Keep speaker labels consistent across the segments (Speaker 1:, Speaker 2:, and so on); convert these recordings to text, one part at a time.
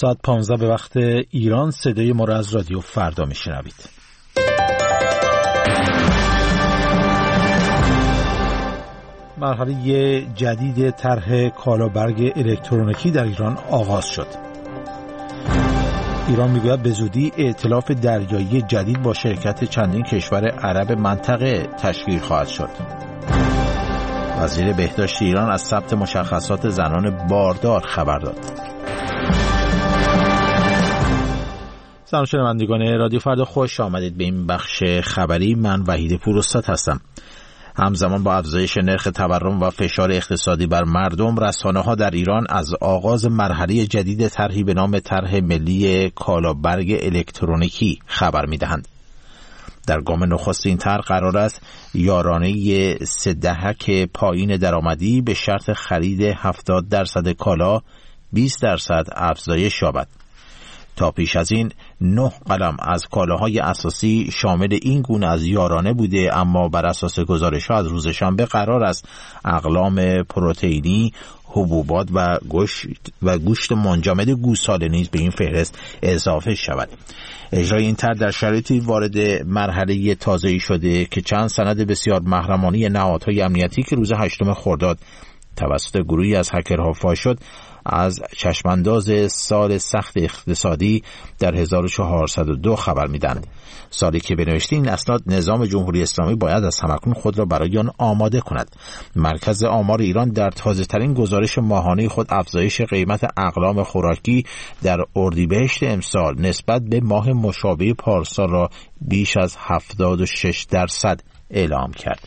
Speaker 1: ساعت 15 به وقت ایران صدای ما را از رادیو فردا میشنوید. مرحله جدید طرح کالابرگ الکترونیکی در ایران آغاز شد. ایران میگوید به زودی ائتلاف دریایی جدید با شرکت چندین کشور عرب منطقه تشکیل خواهد شد. وزیر بهداشت ایران از ثبت مشخصات زنان باردار خبر داد. سلام شنوندگان رادیو فردا، خوش آمدید به این بخش خبری. من وحید پوراستاد هستم. همزمان با افزایش نرخ تورم و فشار اقتصادی بر مردم، رسانه‌ها در ایران از آغاز مرحله جدید طرحی به نام طرح ملی کالابرگ الکترونیکی خبر می‌دهند. در گام نخست این طرح قرار است یارانه 3 دهک پایین درآمدی به شرط خرید 70% کالا 20% افزایش یابد. تا پیش از این 9 قلم از کالاهای اساسی شامل این گونه از یارانه بوده، اما بر اساس گزارش‌ها از روز شنبه قرار است اقلام پروتئینی، حبوبات و گوشت منجمد گوساله نیز به این فهرست اضافه شود. اجرای این طرح در شرایطی وارد مرحله تازه‌ای شده که چند سند بسیار محرمانه نهادهای امنیتی که روز 8 خرداد توسط گروهی از هکرها فاش شد از چشمانداز سال سخت اقتصادی در 1402 خبر میدند. سالی که به نوشته این اسناد نظام جمهوری اسلامی باید از همکنون خود را برای آن آماده کند. مرکز آمار ایران در تازه ترین گزارش ماهانه خود افزایش قیمت اقلام خوراکی در اردیبهشت امسال نسبت به ماه مشابه پارسال را بیش از 76% اعلام کرد.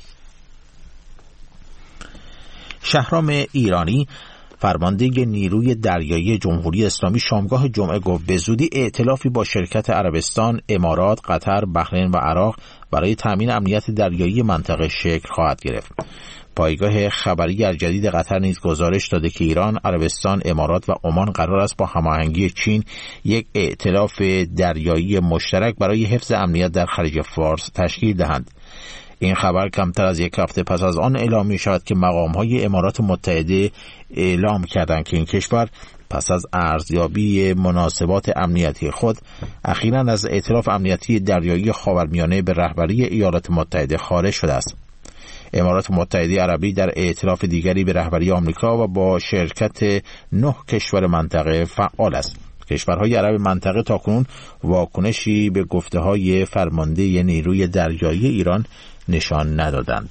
Speaker 1: شهرام ایرانی، فرمانده نیروی دریایی جمهوری اسلامی، شامگاه جمعه گفت به زودی ائتلافی با شرکت عربستان، امارات، قطر، بحرین و عراق برای تامین امنیت دریایی منطقه شکل خواهد گرفت. پایگاه خبری جدید قطر نیز گزارش داده که ایران، عربستان، امارات و عمان قرار است با هماهنگی چین یک ائتلاف دریایی مشترک برای حفظ امنیت در خلیج فارس تشکیل دهند. این خبر کمتر از 1 هفته پس از آن اعلام می شود که مقام‌های امارات متحده اعلام کردند که این کشور پس از ارزیابی مناسبات امنیتی خود اخیراً از ائتلاف امنیتی دریایی خاورمیانه به رهبری ایالات متحده خارج شده است. امارات متحده عربی در ائتلاف دیگری به رهبری آمریکا و با شرکت 9 کشور منطقه فعال است. کشورهای عرب منطقه تاکنون واکنشی به گفته‌های فرمانده نیروی دریایی ایران نشان ندادند.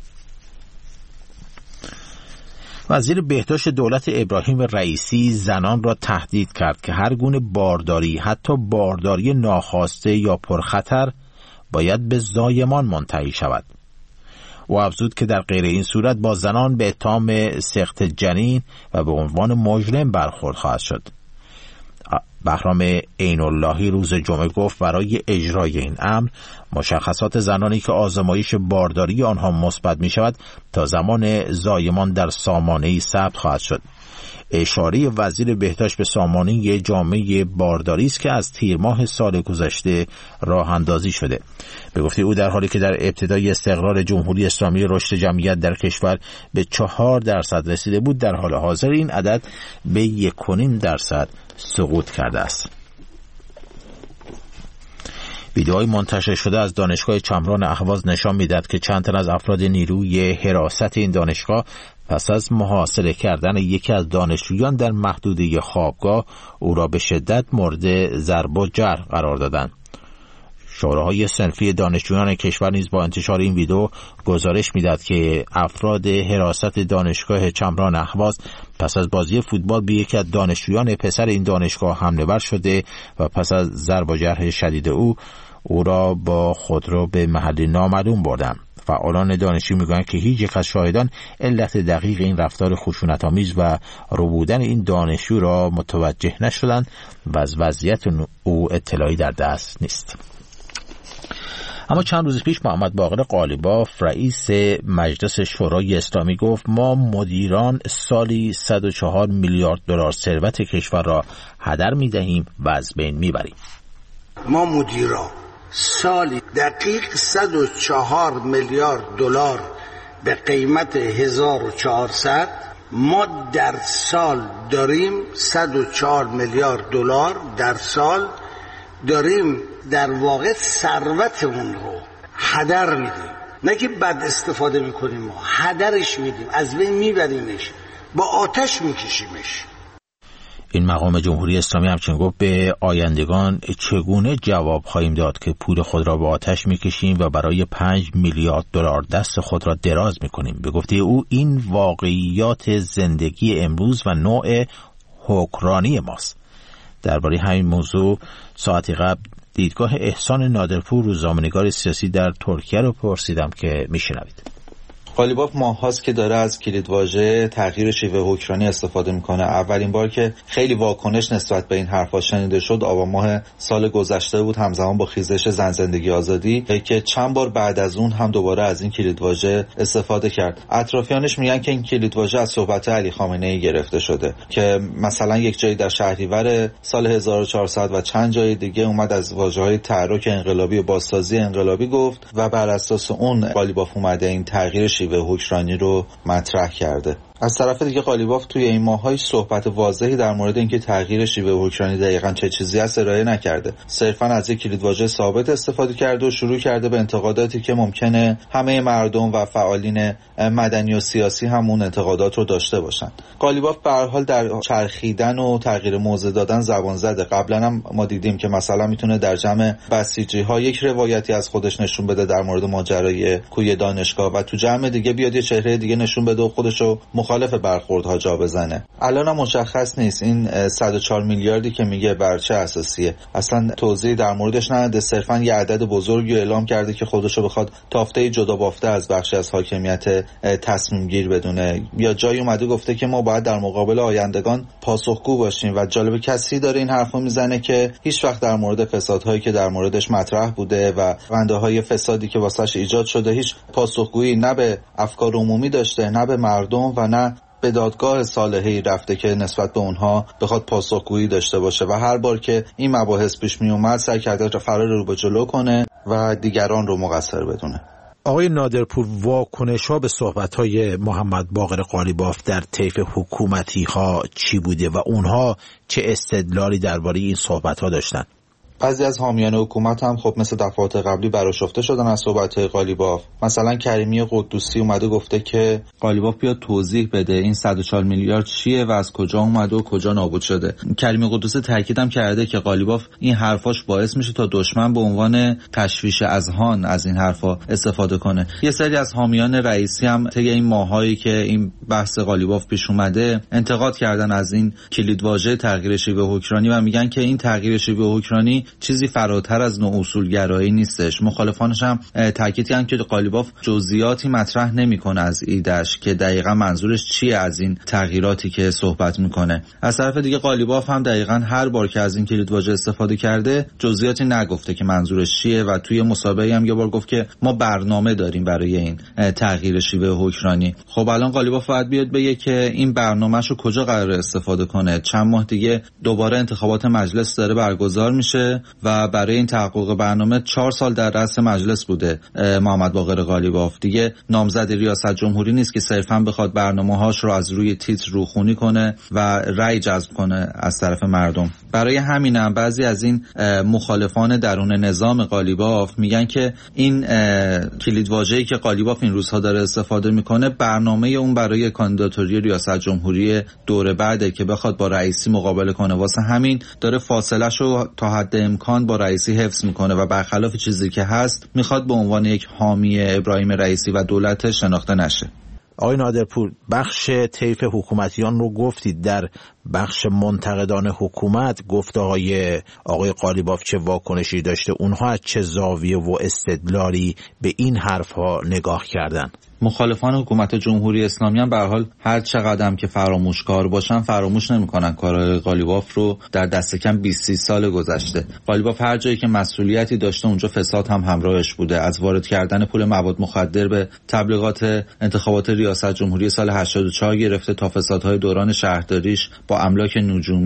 Speaker 1: وزیر بهداشت دولت ابراهیم رئیسی زنان را تهدید کرد که هر گونه بارداری، حتی بارداری ناخواسته یا پرخطر، باید به زایمان منتهی شود. او افزود که در غیر این صورت با زنان به اتهام سقط جنین و به عنوان مجرم برخورد خواهد شد. بهرام عین اللهی روز جمعه گفت برای اجرای این امر مشخصات زنانی که آزمایش بارداری آنها مثبت می شود تا زمان زایمان در سامانه‌ای ثبت خواهد شد. اشاره وزیر بهداشت به سامانه جامعه بارداری است که از تیر ماه سال گذشته راه اندازی شده. به گفته او در حالی که در ابتدای استقرار جمهوری اسلامی رشد جمعیت در کشور به 4% رسیده بود، در حال حاضر این عدد به 1.5% سقوط کرده است. ویدئوهای منتشر شده از دانشگاه چمران اهواز نشان می‌دهد که چند تن از افراد نیروی حراست این دانشگاه پس از محاصره کردن یکی از دانشجویان در محدوده خوابگاه او را به شدت مورد ضرب و جرح قرار دادند. شوراهای صنفی دانشجویان کشور نیز با انتشار این ویدئو گزارش می‌دهد که افراد حراست دانشگاه چمران اهواز پس از بازی فوتبال به یکی از دانشجویان پسر این دانشگاه حمله ور شده و پس از ضرب و جرح شدید او را با خودرو به محلی نامعلوم بردند. فعالان دانشجو میگویند که هیچ یک از شاهدان علت دقیق این رفتار خشونت‌آمیز و ربودن این دانشجو را متوجه نشدند و از وضعیت او اطلاعی در دست نیست. اما چند روز پیش محمد باقر قالیباف رئیس مجلس شورای اسلامی گفت ما مدیران سالی 104 میلیارد دلار ثروت کشور را هدر می‌دهیم و از بین می‌بریم.
Speaker 2: ما مدیران سالی دقیق 104 میلیارد دلار به قیمت 1400 ما در سال داریم 104 میلیارد دلار در سال داریم در واقع ثروتمون رو هدر میدیم. نه که بد استفاده میکنیم، ما هدرش میدیم، از بین میبریمش، با آتش میکشیمش.
Speaker 1: این مقام جمهوری اسلامی همچنین گفت به آیندگان چگونه جواب خواهیم داد که پول خود را به آتش میکشیم و برای 5 میلیارد دلار دست خود را دراز میکنیم. به گفته او این واقعیات زندگی امروز و نوع حکمرانی ماست. درباره همین موضوع ساعتی قبل دیدگاه احسان نادرپور، روزنامه‌نگار سیاسی در ترکیه رو پرسیدم که میشنوید.
Speaker 3: قالیباف ماهاست که داره از کلیدواژه تغییر شیوه حکمرانی استفاده میکنه. اولین بار که خیلی واکنش نسبت به این حرفا شنیده شد آبان ماه سال گذشته بود، همزمان با خیزش زن زندگی آزادی، که چند بار بعد از اون هم دوباره از این کلیدواژه استفاده کرد. اطرافیانش میگن که این کلیدواژه از صحبت علی خامنه‌ای گرفته شده که مثلا یک جایی در شهریور سال 1400 و چند جای دیگه اومد از واژه‌های تحرک انقلابی و بازسازی انقلابی گفت و بر اساس اون قالیباف اومده این تغییر شیوه حکمرانی رو مطرح کرده. از طرف دیگه قالیباف توی این ماه‌های صحبت واضحی در مورد اینکه تغییر شیوه حکمرانی دقیقاً چه چیزی است ارائه نکرده. صرفاً از یک کلیدواژه ثابت استفاده کرده و شروع کرده به انتقاداتی که ممکنه همه مردم و فعالین مدنی و سیاسی همون انتقادات رو داشته باشن. قالیباف به هر حال در چرخیدن و تغییر موضع دادن زبان زده. قبلا هم ما دیدیم که مثلا میتونه در جمع بسیجی‌ها یک روایتی از خودش نشون بده در مورد ماجرای کوی دانشگاه و تو جمع دیگه بیاد یه چهره دیگه نشون بده و خودشو مخالف برخوردها جا بزنه. الان هم مشخص نیست این 104 میلیاردی که میگه بر چه اساسیه. اصلا توضیح در موردش نده، صرفا یه عدد بزرگی اعلام کرده که خودشو بخواد تافته جدا بافته از بخشی از حاکمیت تصمیم گیر بدونه. یا جایی اومده گفته که ما باید در مقابل آیندگان پاسخگو باشیم و جالب کسی داره این حرفو میزنه که هیچ وقت در مورد فسادهایی که در موردش مطرح بوده و روندهای فسادی که واسش ایجاد شده هیچ پاسخگویی نه به افکار عمومی داشته، نه به مردم و نه به دادگاه صالحی رفته که نسبت به اونها بخواد پاسخگویی داشته باشه و هر بار که این مباحث پیش می اومد سعی کرده فرار رو به جلو کنه و دیگران رو مقصر بدونه.
Speaker 1: آقای نادرپور، واکنش‌ها به صحبت‌های محمد باقر قالیباف در طیف حکومتی‌ها چی بوده و اونها چه استدلالی درباره این صحبت‌ها داشتن؟
Speaker 3: بعضی از حامیان حکومت هم خب مثل دفعات قبلی برآشفته شدن از صحبت‌های قالیباف. مثلا کریمی قدوسی اومده گفته که قالیباف بیاد توضیح بده این 104 میلیارد چیه و از کجا اومده و کجا نابود شده. کریمی قدوسی تاکید هم کرده که قالیباف این حرفاش باعث میشه تا دشمن به عنوان تشویش اذهان از این حرفا استفاده کنه. یه سری از حامیان رئیسی هم طی این ماهایی که این بحث قالیباف پیش اومده انتقاد کردن از این کلیدواژه تغییر شیوه حکمرانی و میگن که این تغییر شیوه حکمرانی چیزی فراتر از نوع اصولگرایی نیستش. مخالفانش هم تاکید کردن که قالیباف جزئیاتی مطرح نمیکنه از ایدهش که دقیقاً منظورش چیه از این تغییراتی که صحبت میکنه. از طرف دیگه قالیباف هم دقیقاً هر بار که از این کلیدواژه استفاده کرده جزئیاتی نگفته که منظورش چیه و توی مسابقه هم یه بار گفت که ما برنامه داریم برای این تغییر شیوه حکمرانی. خب الان قالیباف باید بیاد بگه که این برنامه‌شو کجا قرار استفاده کنه. چند ماه دیگه دوباره انتخابات مجلس داره برگزار میشه و برای این تحقق برنامه 4 سال در رأس مجلس بوده محمد باقر قالیباف. دیگه نامزد ریاست جمهوری نیست که صرفاً بخواد برنامه‌هاش رو از روی تیتر روخونی کنه و رأی جذب کنه از طرف مردم. برای همینم بعضی از این مخالفان درون نظام قالیباف میگن که این کلیدواژه‌ای که قالیباف این روزها داره استفاده میکنه برنامه اون برای کاندیداتوری ریاست جمهوری دوره بعده که بخواد با رئیسی مقابله کنه. واسه همین داره فاصله‌شو تا حد امکان با رئیسی حفظ میکنه و برخلاف چیزی که هست میخواد به عنوان یک حامی ابراهیم رئیسی و دولت شناخته نشه.
Speaker 1: آقای نادرپور، بخش طیف حکومتیان رو گفتید. در بخش منتقدان حکومت گفت آقای قالیباف چه واکنشی داشته؟ اونها از چه زاویه و استدلالی به این حرفها نگاه کردن؟
Speaker 3: مخالفان حکومت جمهوری اسلامی هم به هر حال هر چقدر که فراموشکار باشن فراموش نمی‌کنن کارهای قالیباف رو در دست کم 20 سال گذشته. قالیباف هر جایی که مسئولیتی داشته اونجا فساد هم همراهش بوده، از وارد کردن پول مواد مخدر به تبلیغات انتخابات ریاست جمهوری سال 84 گرفته تا فسادهای دوران شهرداریش با املاک نجومی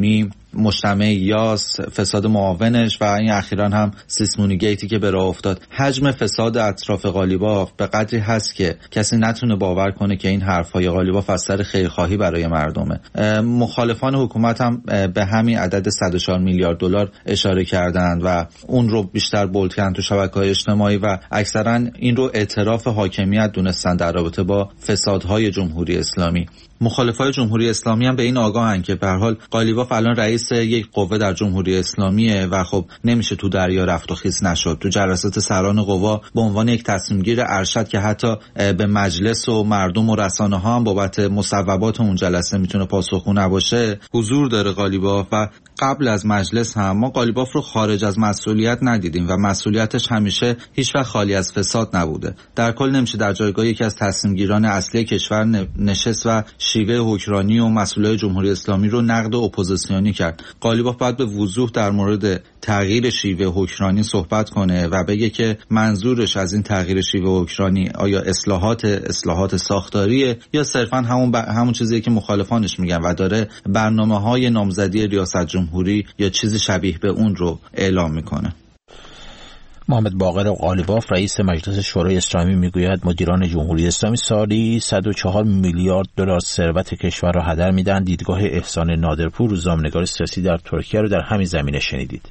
Speaker 3: مجتمع یاس، فساد معاونش و این اخیراً هم سیسمونی گیتی که به راه افتاد. حجم فساد اطراف قالیباف به قدری هست که کسی نتونه باور کنه که این حرفای قالیباف از سر خیرخواهی برای مردمه. مخالفان حکومت هم به همین عدد 104 میلیارد دلار اشاره کردند و اون رو بیشتر بولد کردن تو شبکه‌های اجتماعی و اکثرا این رو اعتراف حاکمیت دونستن در رابطه با فسادهای جمهوری اسلامی. مخالفای جمهوری اسلامی هم به این آگاهن که به هر حال قالیباف الان رئیس یک قوه در جمهوری اسلامیه و خب نمیشه تو دریا رفت و خیز نشد. تو جلسات سران قوا به عنوان یک تصمیم گیر ارشد که حتی به مجلس و مردم و رسانه‌ها هم بابت مصوبات اون جلسه میتونه پاسخگو نباشه حضور داره قالیباف و قبل از مجلس هم ما قالیباف رو خارج از مسئولیت ندیدیم و مسئولیتش همیشه هیچوقت خالی از فساد نبوده. در کل نمیشه در جایگاه یکی از تصمیمگیران اصلی کشور نشست و شیوه حکمرانی و مسئولای جمهوری اسلامی رو نقد اپوزیسیونی کرد. قالیباف باید به وضوح در مورد تغییر شیوه حکمرانی صحبت کنه و بگه که منظورش از این تغییر شیوه حکمرانی آیا اصلاحات ساختاریه یا صرفاً همون چیزیه که مخالفانش میگن و داره برنامه‌های نامزدی ریاست جمهوری یا چیزی شبیه به اون رو اعلام میکنه.
Speaker 1: محمد باقر قالیباف رئیس مجلس شورای اسلامی میگوید مدیران جمهوری اسلامی سالی 104 میلیارد دلار ثروت کشور را هدر میدن. دیدگاه احسان نادرپور، روزنامه‌نگار سیاسی در ترکیه، رو در همین زمینه شنیدید.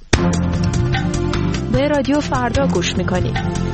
Speaker 4: به رادیو فردا گوش میکنید.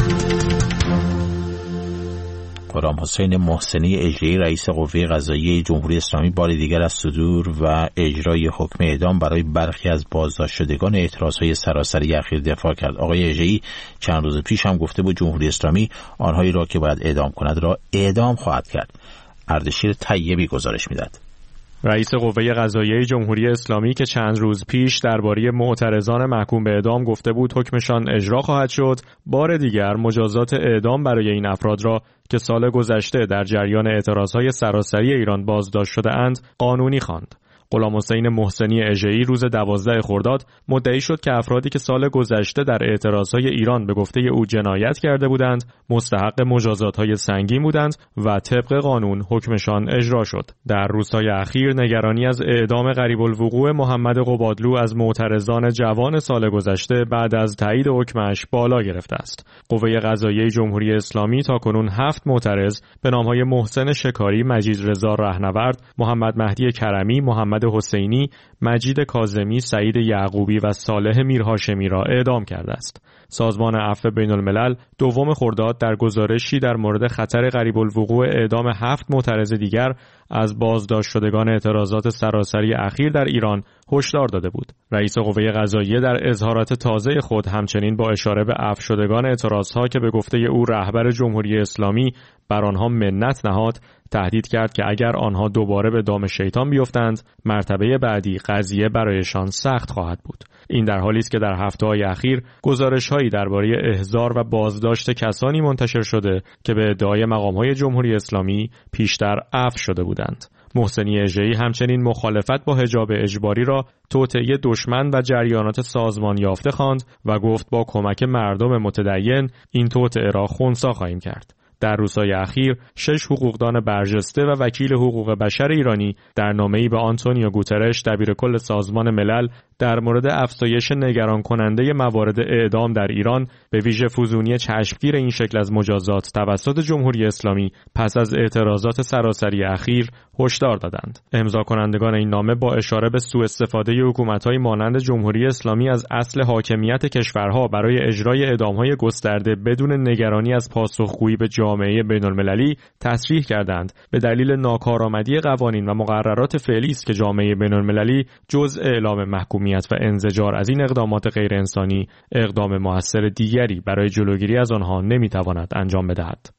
Speaker 1: غلام حسین محسنی اجری رئیس قوه قضاییه جمهوری اسلامی بار دیگر از صدور و اجرای حکم اعدام برای برخی از بازداشت شدگان اعتراضهای سراسری اخیر دفاع کرد. آقای اجری چند روز پیش هم گفته بود جمهوری اسلامی آنهایی را که باید اعدام کند را اعدام خواهد کرد. اردشیر طیبی گزارش میداد.
Speaker 5: رئیس قوه قضاییه جمهوری اسلامی که چند روز پیش درباره معترضان محکوم به اعدام گفته بود حکمشان اجرا خواهد شد، بار دیگر مجازات اعدام برای این افراد را که سال گذشته در جریان اعتراضهای سراسری ایران بازداشت شده اند قانونی خواند. غلام حسین محسنی اژه‌ای روز 12 خرداد مدعی شد که افرادی که سال گذشته در اعتراضهای ایران به گفته او جنایت کرده بودند مستحق مجازات‌های سنگین بودند و طبق قانون حکمشان اجرا شد. در روزهای اخیر نگرانی از اعدام قریب الوقوع محمد قبادلو از معترضان جوان سال گذشته بعد از تایید حکمش بالا گرفته است. قوه قضاییه جمهوری اسلامی تاکنون 7 معترض به نام‌های محسن شکاری، مجید رضا رهنورد، محمد مهدی کرمی، محمد حسینی، مجید کاظمی، سعید یعقوبی و صالح میرهاشمی را اعدام کرده است. سازمان عفو بین الملل 2 خرداد در گزارشی در مورد خطر قریب الوقوع اعدام 7 معترض دیگر از بازداشت شدگان اعتراضات سراسری اخیر در ایران هشدار داده بود. رئیس قوه قضاییه در اظهارات تازه خود همچنین با اشاره به عفو شدگان اعتراضها که به گفته او رهبر جمهوری اسلامی بر آنها منت نهاد، تهدید کرد که اگر آنها دوباره به دام شیطان بیفتند، مرتبه بعدی قضیه برایشان سخت خواهد بود. این در حالی است که در هفته‌های اخیر گزارش‌هایی درباره احضار و بازداشت کسانی منتشر شده که به ادعای مقام‌های جمهوری اسلامی پیشتر عفو شده بودند. محسنی اژه‌ای همچنین مخالفت با حجاب اجباری را توطئه دشمن و جریانات سازمان یافته خواند و گفت با کمک مردم متدین این توطئه را خنثی خواهیم کرد. در روزهای اخیر 6 حقوقدان برجسته و وکیل حقوق بشر ایرانی در نامه‌ای به آنتونیو گوترش دبیرکل سازمان ملل در مورد افزایش نگران کننده موارد اعدام در ایران به ویژه فزونی چشمگیر این شکل از مجازات توسط جمهوری اسلامی پس از اعتراضات سراسری اخیر هشدار دادند. امضا کنندگان این نامه با اشاره به سوء استفاده حکومت‌های مانند جمهوری اسلامی از اصل حاکمیت کشورها برای اجرای اعدام‌های گسترده بدون نگرانی از پاسخگویی به جامعه بین‌المللی تصریح کردند به دلیل ناکارآمدی قوانین و مقررات فعلی است که جامعه بین‌المللی جز اعلام محکومیت و انزجار از این اقدامات غیر انسانی اقدام مؤثر دیگری برای جلوگیری از آنها نمیتواند انجام بدهد.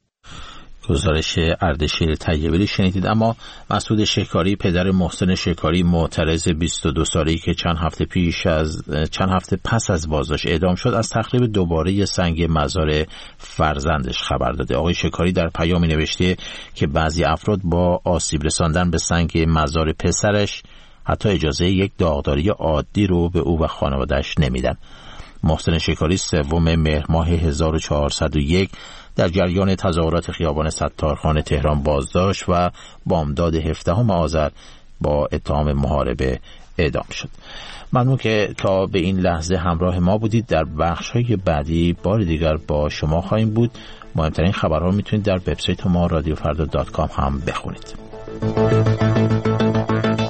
Speaker 1: گزارش اردشیر طیبی شنیدید. اما مسعود شکاری پدر محسن شکاری معترض 22 ساله‌ای که چند هفته پس از بازداشت اعدام شد از تخریب دوباره سنگ مزار فرزندش خبر داده. آقای شکاری در پیامی نوشته که بعضی افراد با آسیب رساندن به سنگ مزار پسرش حتی اجازه یک داغداری عادی رو به او و خانواده‌اش نمیدن. محسن شکاری 3 مهر ماه 1401 در جریان تظاهرات خیابان ستارخان تهران بازداشت و بامداد 17 آذر با اتهام محاربه اعدام شد. ممنون که تا به این لحظه همراه ما بودید. در بخش‌های بعدی بار دیگر با شما خواهیم بود. مهمترین خبرها میتونید در وبسایت ما رادیوفردا.com هم بخونید.